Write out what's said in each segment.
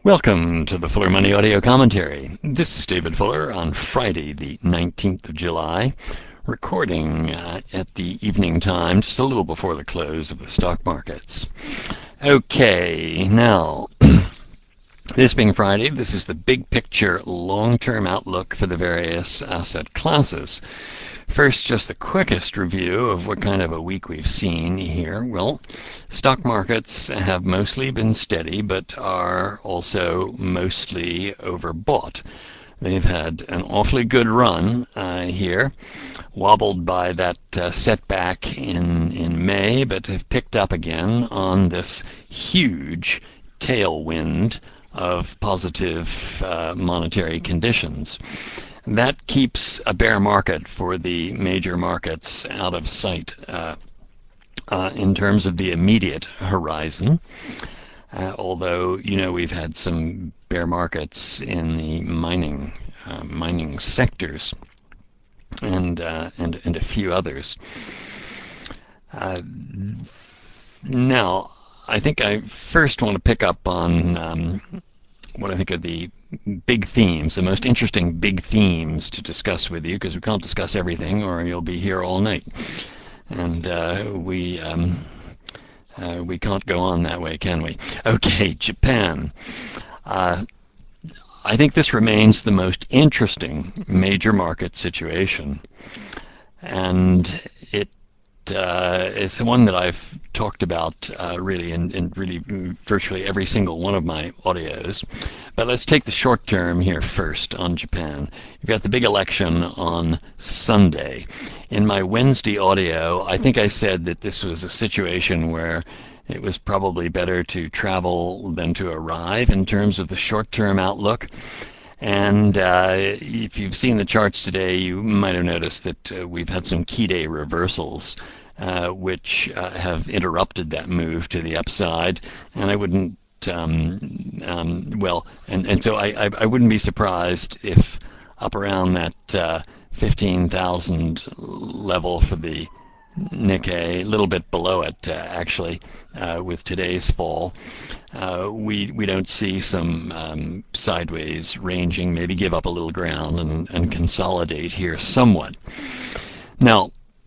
Welcome to the Fuller Money Audio Commentary. This is David Fuller on Friday, the 19th of July, recording at the evening time, just a little before the close of the stock markets. Okay, now, this being Friday, this is the big picture long-term outlook for the various asset classes. First, just the quickest review of what kind of a week we've seen here. Well, stock markets have mostly been steady, but are also mostly overbought. They've had an awfully good run here, wobbled by that setback in May, but have picked up again on this huge tailwind of positive monetary conditions. That keeps a bear market for the major markets out of sight in terms of the immediate horizon. Although, we've had some bear markets in the mining sectors and a few others. Now, I think I first want to pick up on what I think are the big themes, the most interesting big themes to discuss with you, because we can't discuss everything or you'll be here all night. And we can't go on that way, can we? Okay, Japan. I think this remains the most interesting major market situation. And it's the one that I've talked about really in really virtually every single one of my audios. But let's take the short term here first on Japan. You've got the big election on Sunday. In my Wednesday audio, I think I said that this was a situation where it was probably better to travel than to arrive in terms of the short-term outlook. And if you've seen the charts today, you might have noticed that we've had some key day reversals, which have interrupted that move to the upside. And I wouldn't, so I wouldn't be surprised if up around that 15,000 level for the Nikkei, a little bit below it actually, with today's fall, we don't see some sideways ranging, maybe give up a little ground and consolidate here somewhat. Now,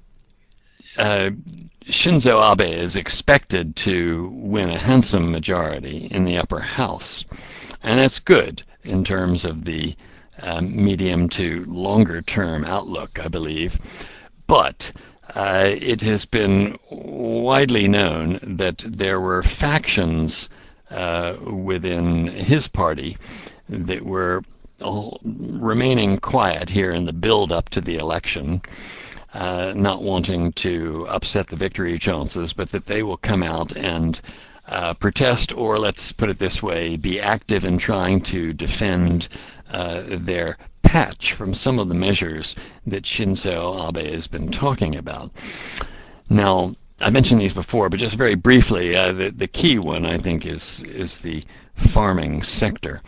Shinzo Abe is expected to win a handsome majority in the upper house, and that's good in terms of the medium to longer term outlook, I believe. But it has been widely known that there were factions within his party that were remaining quiet here in the build-up to the election, not wanting to upset the victory chances, but that they will come out and protest, or let's put it this way, be active in trying to defend their patch from some of the measures that Shinzo Abe has been talking about. Now, I mentioned these before, but just very briefly, the key one I think is the farming sector,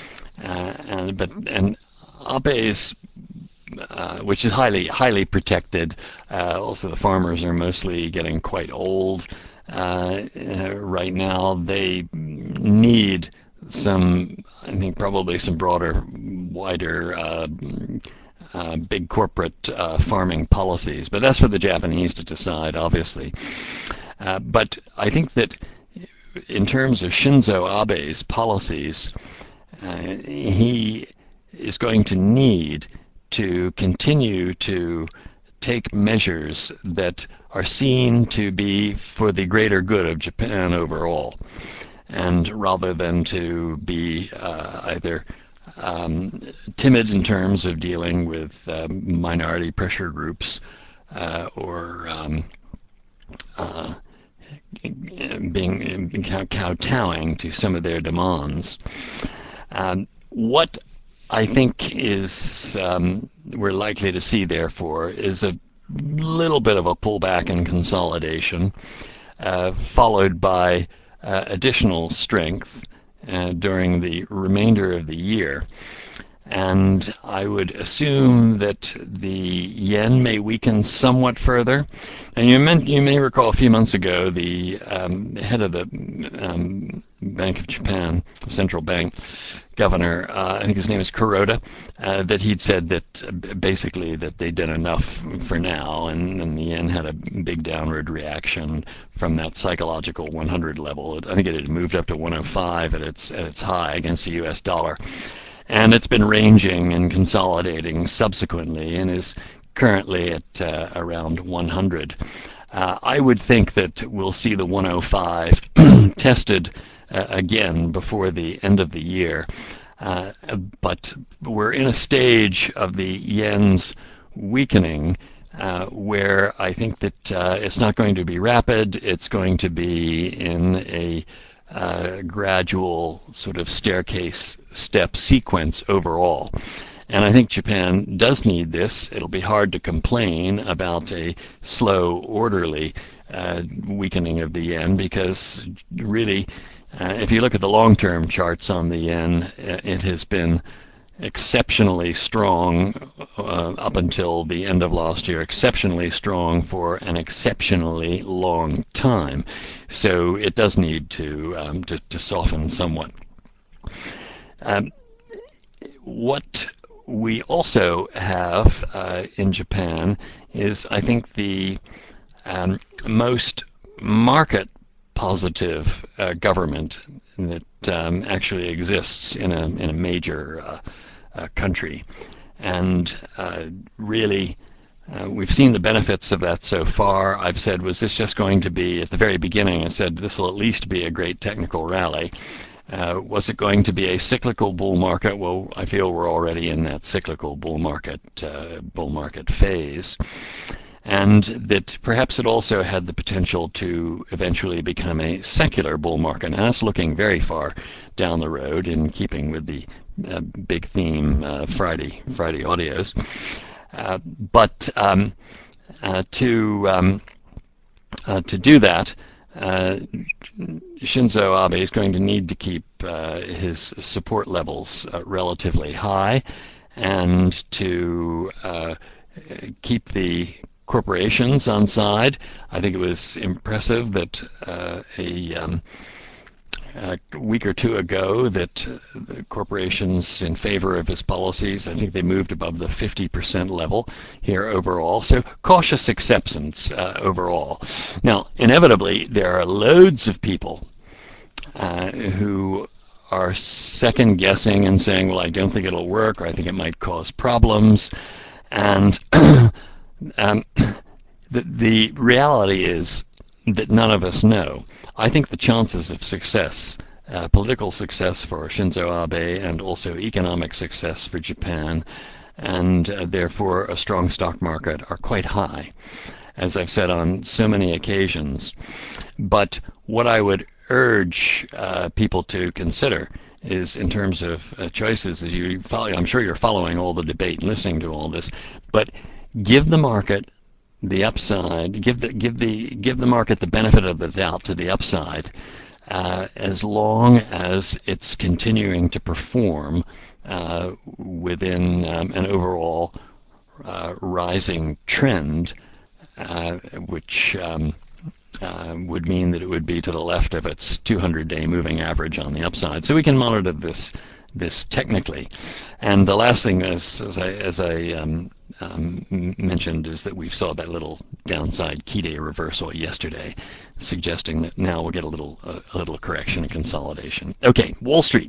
and Abe's, which is highly protected. Also, the farmers are mostly getting quite old right now. They need some, I think, probably some broader, wider, big corporate farming policies. But that's for the Japanese to decide, obviously. But I think that in terms of Shinzo Abe's policies, he is going to need to continue to take measures that are seen to be for the greater good of Japan overall, and rather than to be either timid in terms of dealing with minority pressure groups or being kowtowing to some of their demands. What I think is we're likely to see, therefore, is a little bit of a pullback and consolidation, followed by additional strength during the remainder of the year. And I would assume that the yen may weaken somewhat further. And you may recall a few months ago, the head of the Bank of Japan, the central bank governor, I think his name is Kuroda, that he'd said that basically that they did enough for now, and the yen had a big downward reaction from that psychological 100 level. I think it had moved up to 105 at its high against the U.S. dollar, and it's been ranging and consolidating subsequently, and is currently at around 100. I would think that we'll see the 105 tested again before the end of the year. But we're in a stage of the yen's weakening where I think that it's not going to be rapid. It's going to be in a gradual sort of staircase step sequence overall. And I think Japan does need this. It'll be hard to complain about a slow, orderly weakening of the yen, because really, if you look at the long-term charts on the yen, it has been exceptionally strong up until the end of last year, exceptionally strong for an exceptionally long time. So it does need to soften somewhat. What we also have in Japan is, I think, the most market positive government that actually exists in a major country, and really we've seen the benefits of that so far. I've said, was this just going to be, at the very beginning, I said this will at least be a great technical rally. Was it going to be a cyclical bull market? Well, I feel we're already in that cyclical bull market phase, and that perhaps it also had the potential to eventually become a secular bull market. And that's looking very far down the road, in keeping with the big theme Friday audios. But to do that, Shinzo Abe is going to need to keep his support levels relatively high, and to keep the corporations on side. I think it was impressive that a week or two ago that the corporations in favor of his policies, I think they moved above the 50% level here overall. So cautious acceptance overall. Now, inevitably, there are loads of people who are second guessing and saying, well, I don't think it'll work, or I think it might cause problems. And the reality is that none of us know. I think the chances of success, political success for Shinzo Abe, and also economic success for Japan, and therefore a strong stock market, are quite high, as I've said on so many occasions. But what I would urge people to consider is, in terms of choices, as you follow, I'm sure you're following all the debate and listening to all this, but give the market the upside, give the market the benefit of the doubt to the upside, as long as it's continuing to perform within an overall rising trend, which would mean that it would be to the left of its 200-day moving average on the upside. So we can monitor this technically. And the last thing, as I mentioned, is that we saw that little downside key day reversal yesterday, suggesting that now we'll get a little correction and consolidation. Okay, Wall Street.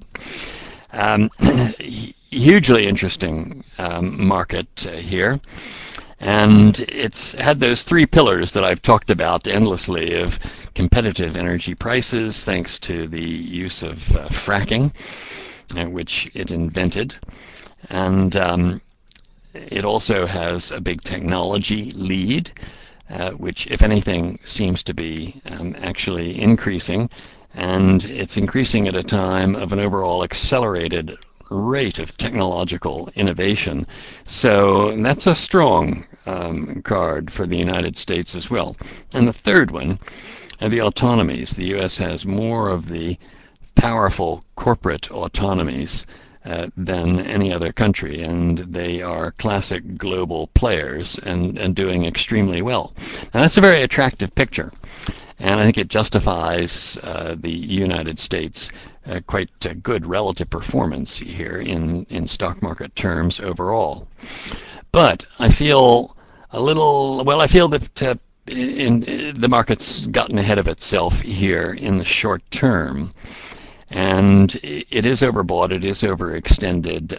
Hugely interesting market here. And it's had those three pillars that I've talked about endlessly, of competitive energy prices, thanks to the use of fracking, which it invented. And it also has a big technology lead, which, if anything, seems to be actually increasing. And it's increasing at a time of an overall accelerated rate of technological innovation. So that's a strong card for the United States as well. And the third one are the autonomies. The U.S. has more of the powerful corporate autonomies than any other country, and they are classic global players and doing extremely well. Now, that's a very attractive picture. and I think it justifies the United States quite good relative performance here in stock market terms overall. But I feel I feel that the market's gotten ahead of itself here in the short term. And it is overbought, it is overextended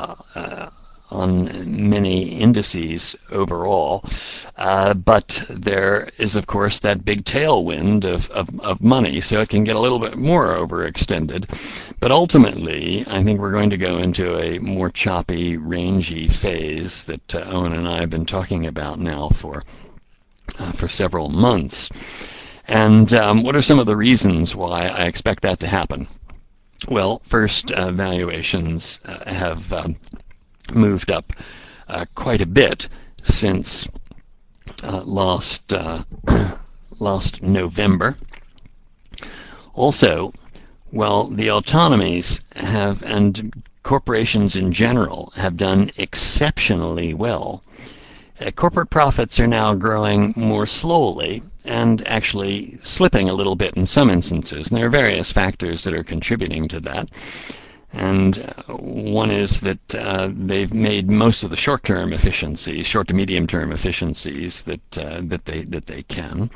on many indices overall. But there is, of course, that big tailwind of money, so it can get a little bit more overextended. But ultimately, I think we're going to go into a more choppy, rangy phase that Owen and I have been talking about now for several months. And what are some of the reasons why I expect that to happen? Well, first, valuations have moved up quite a bit since last November. Also, well, the autonomies have, and corporations in general, have done exceptionally well. Corporate profits are now growing more slowly and actually slipping a little bit in some instances. And there are various factors that are contributing to that. And one is that they've made most of the short-term efficiencies, short to medium-term efficiencies that they can.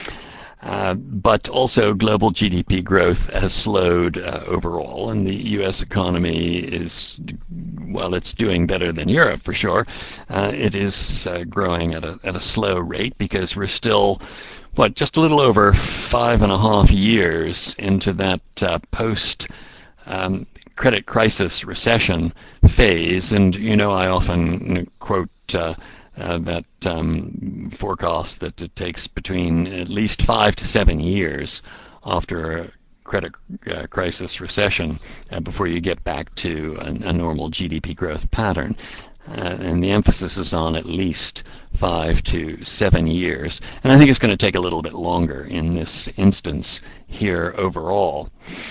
But also global GDP growth has slowed overall, and the U.S. economy is, well, it's doing better than Europe for sure. It is growing at a slow rate because we're still, just a little over 5.5 years into that post credit crisis recession phase. And I often quote that forecast that it takes between at least 5 to 7 years after a credit crisis recession before you get back to a normal GDP growth pattern. And the emphasis is on at least 5 to 7 years. And I think it's going to take a little bit longer in this instance here overall.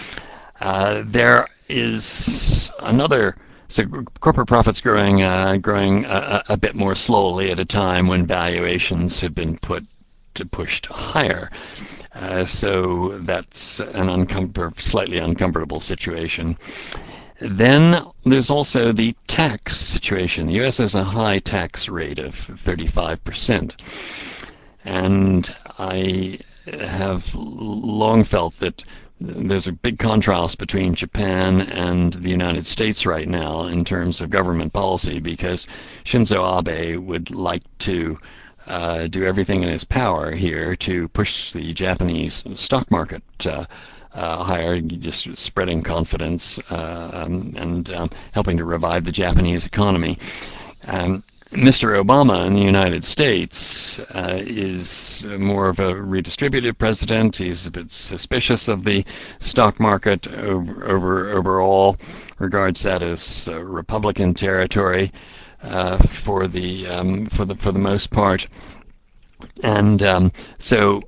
There is another. So corporate profits growing a bit more slowly at a time when valuations have been pushed higher. So that's an slightly uncomfortable situation. Then there's also the tax situation. The U.S. has a high tax rate of 35%. And I have long felt that there's a big contrast between Japan and the United States right now in terms of government policy, because Shinzo Abe would like to do everything in his power here to push the Japanese stock market higher, just spreading confidence and helping to revive the Japanese economy. Mr. Obama in the United States is more of a redistributive president. He's a bit suspicious of the stock market overall, regards that as Republican territory for the most part, and so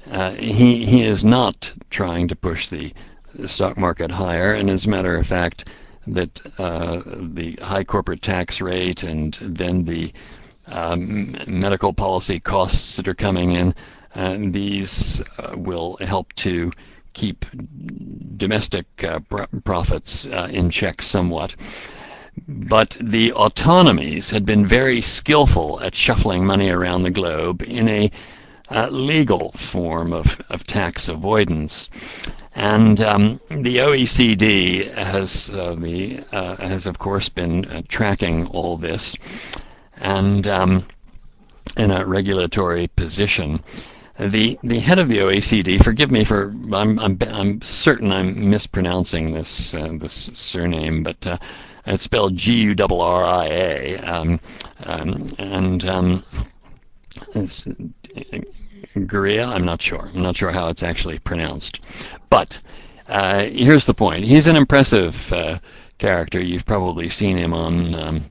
he is not trying to push the stock market higher. And as a matter of fact, that the high corporate tax rate and then the medical policy costs that are coming in, these will help to keep domestic profits in check somewhat. But the autonomies had been very skillful at shuffling money around the globe in a legal form of tax avoidance. And the OECD has of course been tracking all this, and in a regulatory position. The head of the OECD, forgive me for I'm certain I'm mispronouncing this surname, but it's spelled Gurria, and it's Gurria. I'm not sure how it's actually pronounced. But here's the point. He's an impressive character. You've probably seen him on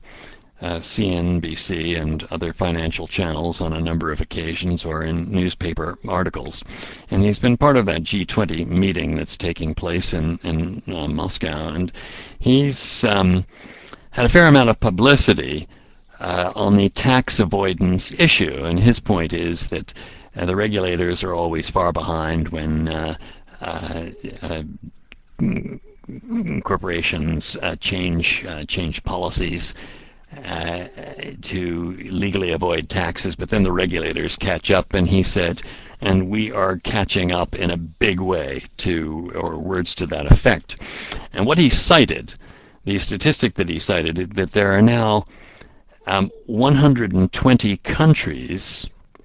CNBC and other financial channels on a number of occasions, or in newspaper articles. And he's been part of that G20 meeting that's taking place in Moscow. And he's had a fair amount of publicity on the tax avoidance issue. And his point is that The regulators are always far behind when corporations change policies to legally avoid taxes, but then the regulators catch up, and he said, and we are catching up in a big way, to, or words to that effect. And what he cited, the statistic that he cited, that there are now 120 countries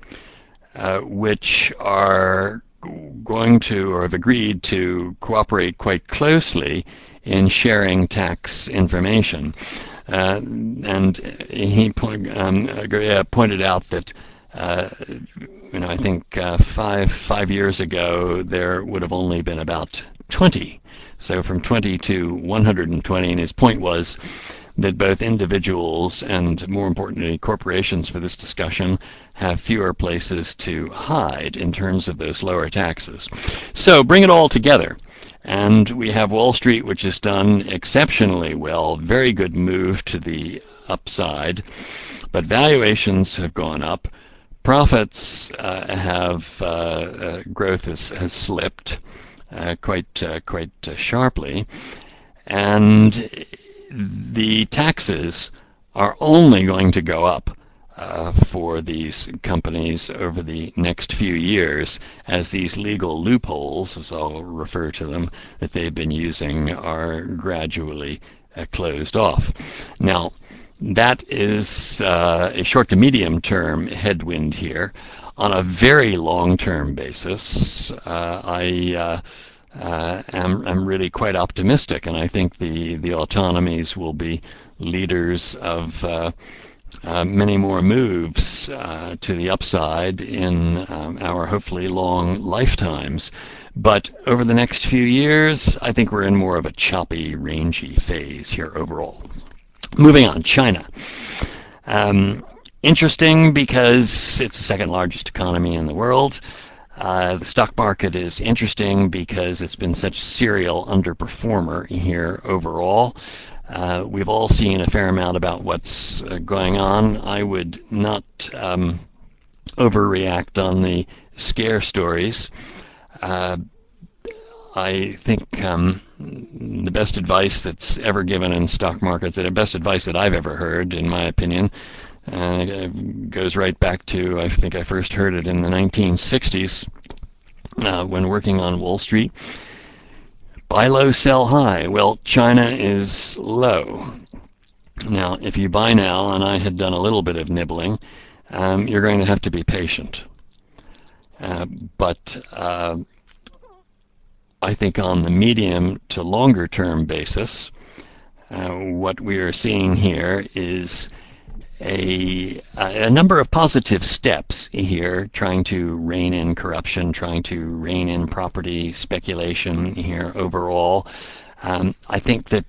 which are going to, or have agreed to, cooperate quite closely in sharing tax information. And he pointed out that I think 5 years ago there would have only been about 20. So from 20 to 120, and his point was that both individuals and, more importantly, corporations for this discussion have fewer places to hide in terms of those lower taxes. So bring it all together. And we have Wall Street, which has done exceptionally well, very good move to the upside, but valuations have gone up. Profits growth has slipped quite sharply, and the taxes are only going to go up for these companies over the next few years as these legal loopholes, as I'll refer to them, that they've been using are gradually closed off. Now, that is a short to medium term headwind here. On a very long term basis, I'm really quite optimistic, and I think the autonomies will be leaders of many more moves to the upside in our hopefully long lifetimes. But over the next few years, I think we're in more of a choppy, rangy phase here overall. Moving on, China. Interesting because it's the second largest economy in the world. The stock market is interesting because it's been such a serial underperformer here overall. We've all seen a fair amount about what's going on. I would not overreact on the scare stories. I think the best advice that's ever given in stock markets, and the best advice that I've ever heard, in my opinion, goes right back to, I think I first heard it in the 1960s when working on Wall Street. Buy low, sell high. Well, China is low. Now, if you buy now, and I had done a little bit of nibbling, you're going to have to be patient. But I think on the medium to longer term basis, what we are seeing here is a number of positive steps here, trying to rein in corruption, trying to rein in property speculation here overall. I think that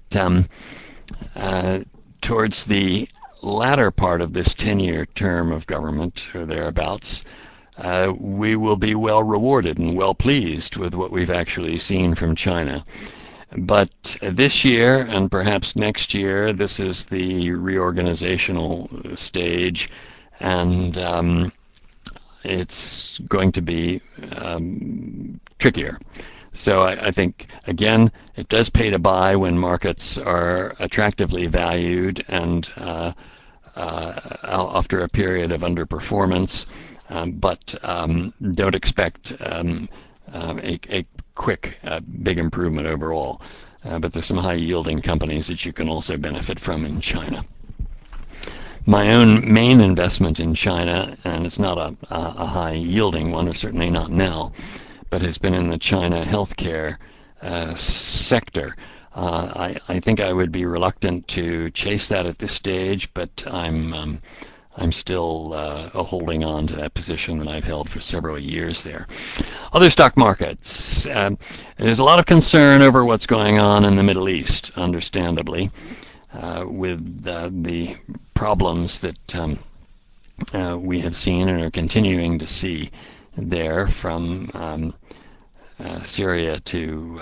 towards the latter part of this 10-year term of government, or thereabouts, we will be well rewarded and well pleased with what we've actually seen from China. But this year, and perhaps next year, this is the reorganizational stage, and it's going to be trickier. So I think, again, it does pay to buy when markets are attractively valued and after a period of underperformance, but don't expect a quick, big improvement overall. But there's some high-yielding companies that you can also benefit from in China. My own main investment in China, and it's not a high-yielding one, or certainly not now, but has been in the China healthcare sector. I think I would be reluctant to chase that at this stage, but I'm still holding on to that position that I've held for several years there. Other stock markets. There's a lot of concern over what's going on in the Middle East, understandably, with the problems that we have seen and are continuing to see there, from Syria to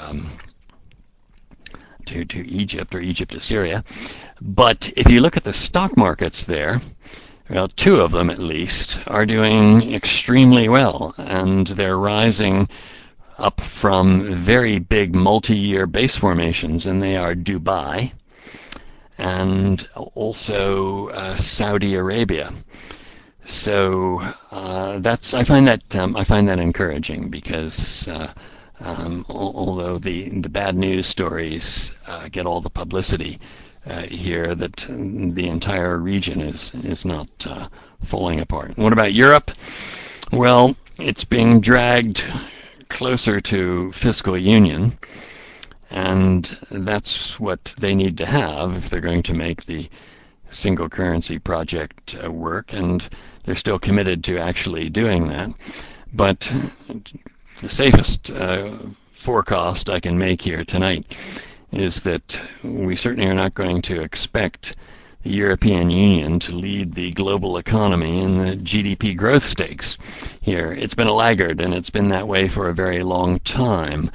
Egypt, or Egypt to Syria. But if you look at the stock markets there, Well, two of them at least are doing extremely well, and they're rising up from very big multi-year base formations, and they are Dubai and also Saudi Arabia. So I find that encouraging because although the bad news stories get all the publicity here, that the entire region is not falling apart. What about Europe? Well, it's being dragged closer to fiscal union, and that's what they need to have if they're going to make the single currency project work, and they're still committed to actually doing that. But the safest forecast I can make here tonight is that we certainly are not going to expect the European Union to lead the global economy in the GDP growth stakes here. It's been a laggard, and it's been that way for a very long time.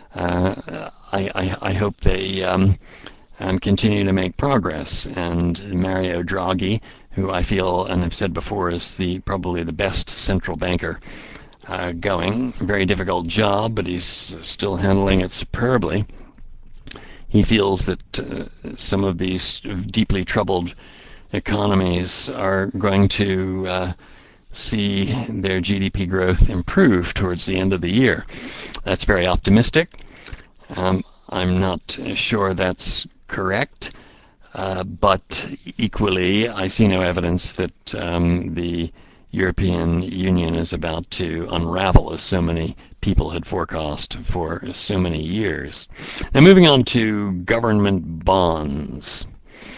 I hope they continue to make progress, and Mario Draghi, who I feel and have said before is probably the best central banker going. Very difficult job, but he's still handling it superbly. He feels that some of these deeply troubled economies are going to see their GDP growth improve towards the end of the year. That's very optimistic. I'm not sure that's correct, but equally, I see no evidence that the European Union is about to unravel, as so many people had forecast for so many years. Now, moving on to government bonds.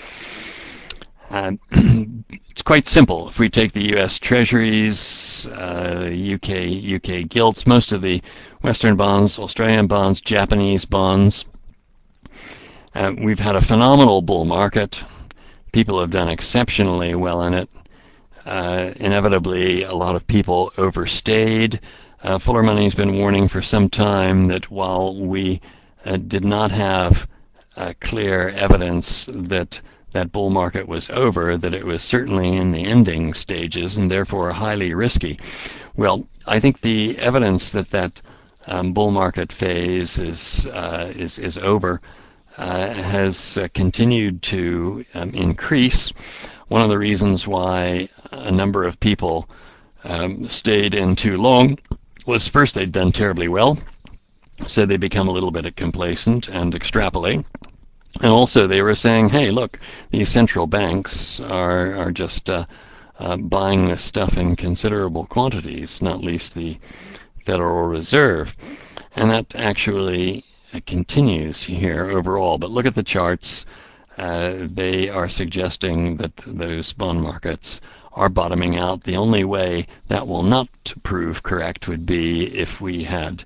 It's quite simple. If we take the U.S. Treasuries, UK gilts, most of the Western bonds, Australian bonds, Japanese bonds, we've had a phenomenal bull market. People have done exceptionally well in it. Inevitably, a lot of people overstayed. Fuller Money's been warning for some time that while we did not have clear evidence that that bull market was over, that it was certainly in the ending stages and therefore highly risky. Well, I think the evidence that that bull market phase is over has continued to increase. One of the reasons why a number of people stayed in too long was, first, they'd done terribly well, so they become a little bit complacent and extrapolate. And also they were saying, hey, look, these central banks are just buying this stuff in considerable quantities, not least the Federal Reserve. And that actually continues here overall. But look at the charts. They are suggesting that those bond markets are bottoming out. The only way that will not prove correct would be if we had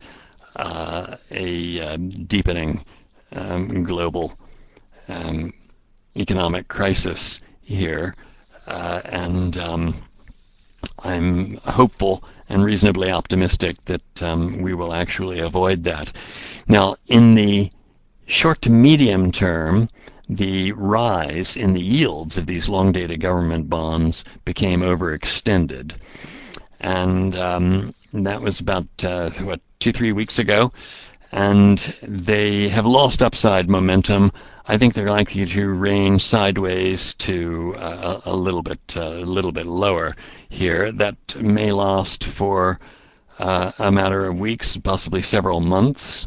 a deepening global economic crisis here, and I'm hopeful and reasonably optimistic that we will actually avoid that. Now, in the short to medium term, the rise in the yields of these long-dated government bonds became overextended, and that was about 2-3 weeks ago, and they have lost upside momentum. I think they're likely to range sideways to a little bit lower here. That may last for a matter of weeks, possibly several months,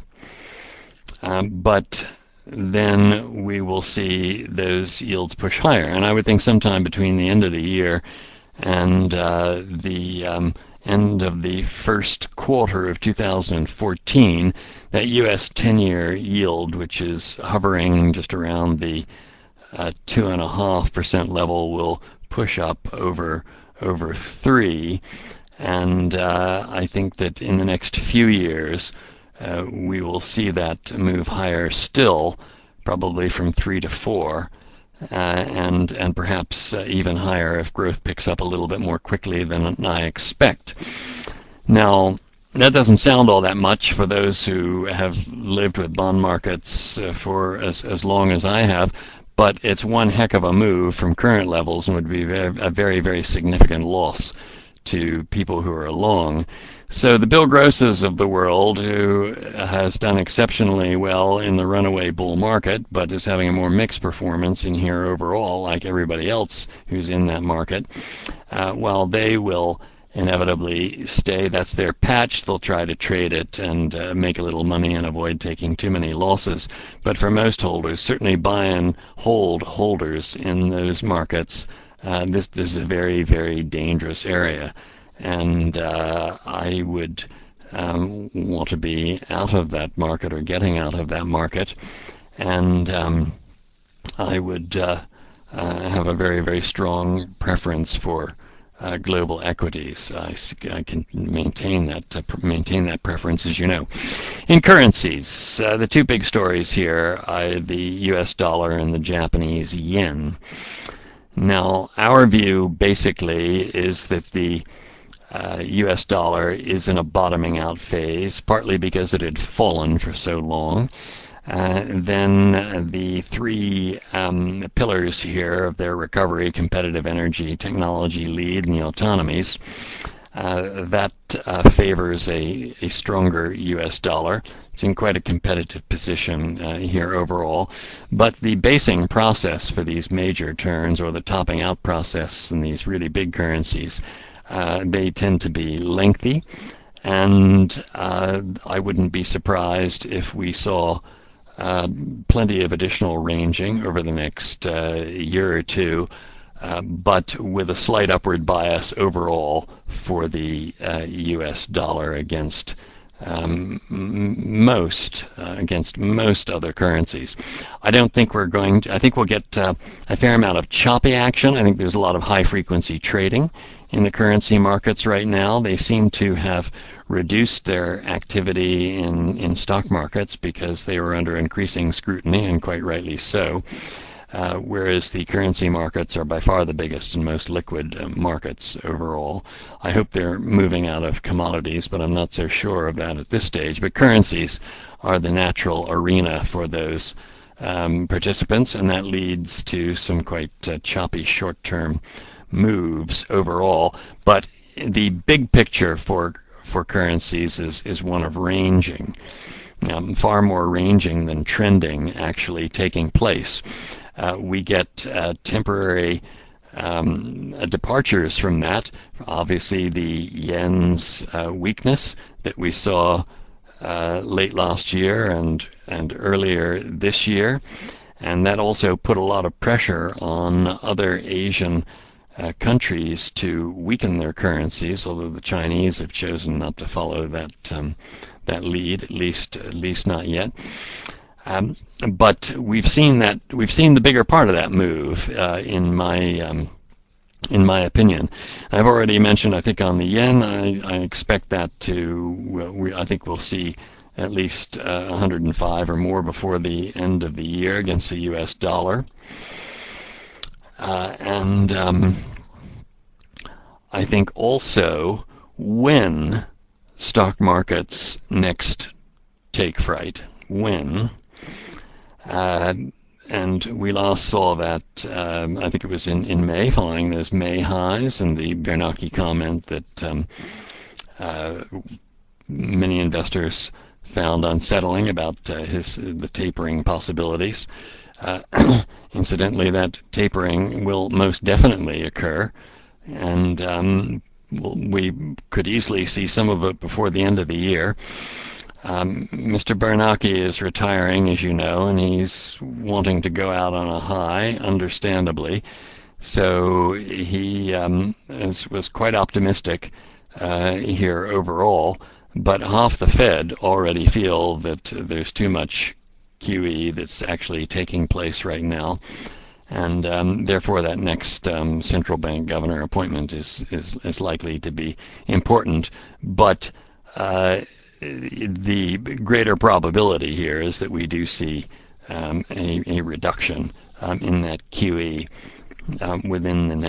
but then we will see those yields push higher. And I would think sometime between the end of the year and the end of the first quarter of 2014, that U.S. 10-year yield, which is hovering just around the 2.5% level, will push up over 3. And I think that in the next few years, we will see that move higher still, probably from 3 to 4. And perhaps even higher if growth picks up a little bit more quickly than I expect. Now, that doesn't sound all that much for those who have lived with bond markets for as long as I have, but it's one heck of a move from current levels and would be a very, very significant loss to people who are long. So the Bill Grosses of the world, who has done exceptionally well in the runaway bull market, but is having a more mixed performance in here overall, like everybody else who's in that market, while they will inevitably stay, that's their patch, they'll try to trade it and make a little money and avoid taking too many losses. But for most holders, certainly buy and hold holders in those markets, this is a very, very dangerous area. And I would want to be out of that market or getting out of that market. And I would have a very, very strong preference for global equities. I can maintain that preference, as you know. In currencies, the two big stories here are the U.S. dollar and the Japanese yen. Now, our view basically is that the U.S. dollar is in a bottoming out phase, partly because it had fallen for so long. Then the three pillars here of their recovery: competitive energy, technology lead, and the autonomies. That favors a stronger U.S. dollar. It's in quite a competitive position here overall. But the basing process for these major turns, or the topping out process in these really big currencies, they tend to be lengthy. And I wouldn't be surprised if we saw plenty of additional ranging over the next year or two, but with a slight upward bias overall for the U.S. dollar against most other currencies. I think we'll get a fair amount of choppy action. I think there's a lot of high frequency trading in the currency markets right now. They seem to have reduced their activity in stock markets because they were under increasing scrutiny, and quite rightly so. Whereas the currency markets are by far the biggest and most liquid markets overall. I hope they're moving out of commodities, but I'm not so sure of that at this stage. But currencies are the natural arena for those participants, and that leads to some quite choppy short-term moves overall. But the big picture for currencies is one of ranging. Far more ranging than trending actually taking place. We get temporary departures from that. Obviously, the yen's weakness that we saw late last year and earlier this year, and that also put a lot of pressure on other Asian countries to weaken their currencies, although the Chinese have chosen not to follow that lead, at least not yet. But we've seen the bigger part of that move in my opinion. I've already mentioned, I think, on the yen, I expect that I think we'll see at least 105 or more before the end of the year against the U.S. dollar. And I think also when stock markets next take fright, and we last saw that, I think it was in May, following those May highs, and the Bernanke comment that many investors found unsettling about the tapering possibilities. Incidentally, that tapering will most definitely occur, and we could easily see some of it before the end of the year. Mr. Bernanke is retiring, as you know, and he's wanting to go out on a high, understandably. So he was quite optimistic here overall, but half the Fed already feel that there's too much QE that's actually taking place right now, and therefore that next central bank governor appointment is likely to be important. But the greater probability here is that we do see a reduction in that QE within the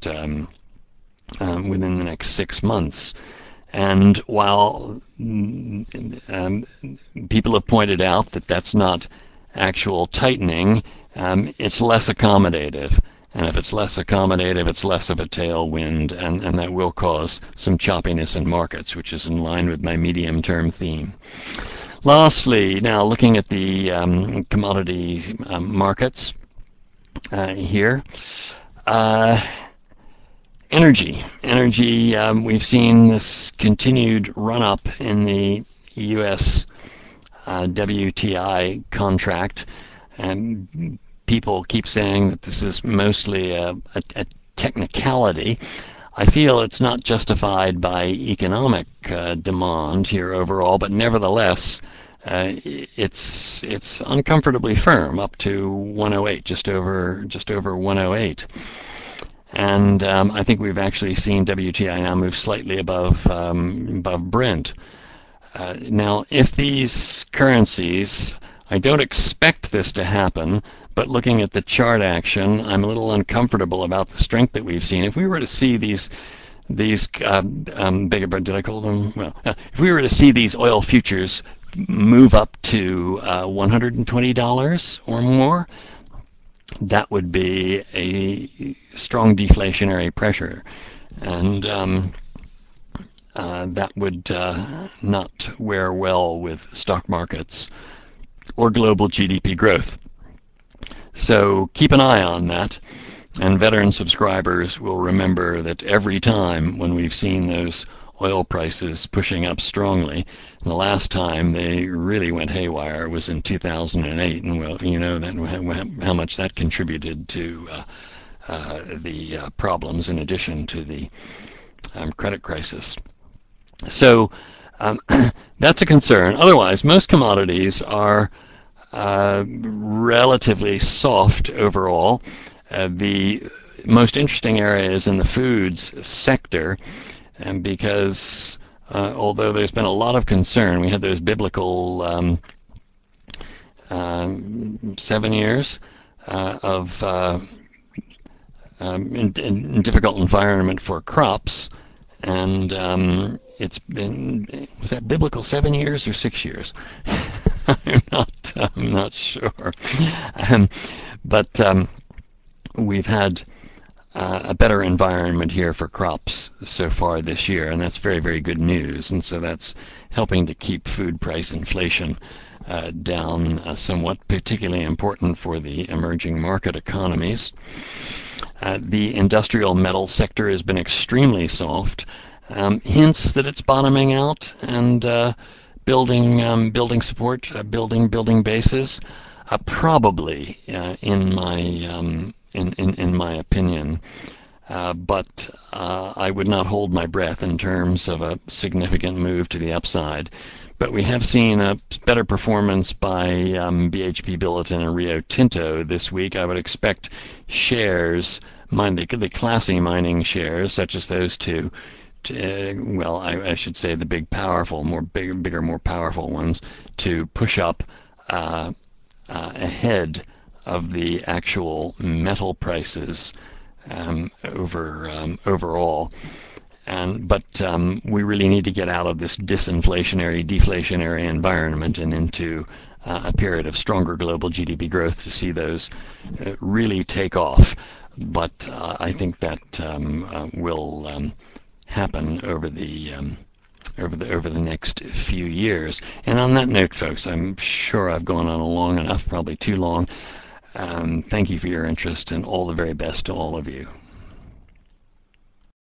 next 6 months. And while people have pointed out that that's not actual tightening, it's less accommodative. And if it's less accommodative, it's less of a tailwind, and that will cause some choppiness in markets, which is in line with my medium-term theme. Lastly, now looking at the commodity markets here. Energy. We've seen this continued run-up in the U.S. WTI contract, and people keep saying that this is mostly a technicality. I feel it's not justified by economic demand here overall, but nevertheless, it's uncomfortably firm, up to 108, just over 108. And I think we've actually seen WTI now move slightly above Brent. Now, if these currencies, I don't expect this to happen, but looking at the chart action, I'm a little uncomfortable about the strength that we've seen. If we were to see these did I call them? Well, if we were to see these oil futures move up to $120 or more, that would be a strong deflationary pressure, and that would not wear well with stock markets or global GDP growth. So keep an eye on that, and veteran subscribers will remember that every time when we've seen those oil prices pushing up strongly, and the last time they really went haywire was in 2008, and well, you know that how much that contributed to the problems in addition to the credit crisis. So that's a concern. Otherwise, most commodities are relatively soft overall. The most interesting area is in the foods sector, and because although there's been a lot of concern, we had those biblical 7 years of in difficult environment for crops, and it's been, was that biblical 7 years or 6 years? I'm not sure, but we've had a better environment here for crops so far this year, and that's very, very good news. And so that's helping to keep food price inflation down somewhat, particularly important for the emerging market economies. The industrial metal sector has been extremely soft. Hints that it's bottoming out and building support, building bases, probably in my opinion. But I would not hold my breath in terms of a significant move to the upside. But we have seen a better performance by BHP Billiton and Rio Tinto this week. I would expect shares, the classy mining shares, such as those two, well, I should say the big, powerful, bigger, more powerful ones, to push up ahead of the actual metal prices overall. But we really need to get out of this disinflationary, deflationary environment and into a period of stronger global GDP growth to see those really take off. But I think that will happen over the next few years. And on that note, folks, I'm sure I've gone on long enough, probably too long. Thank you for your interest, and all the very best to all of you.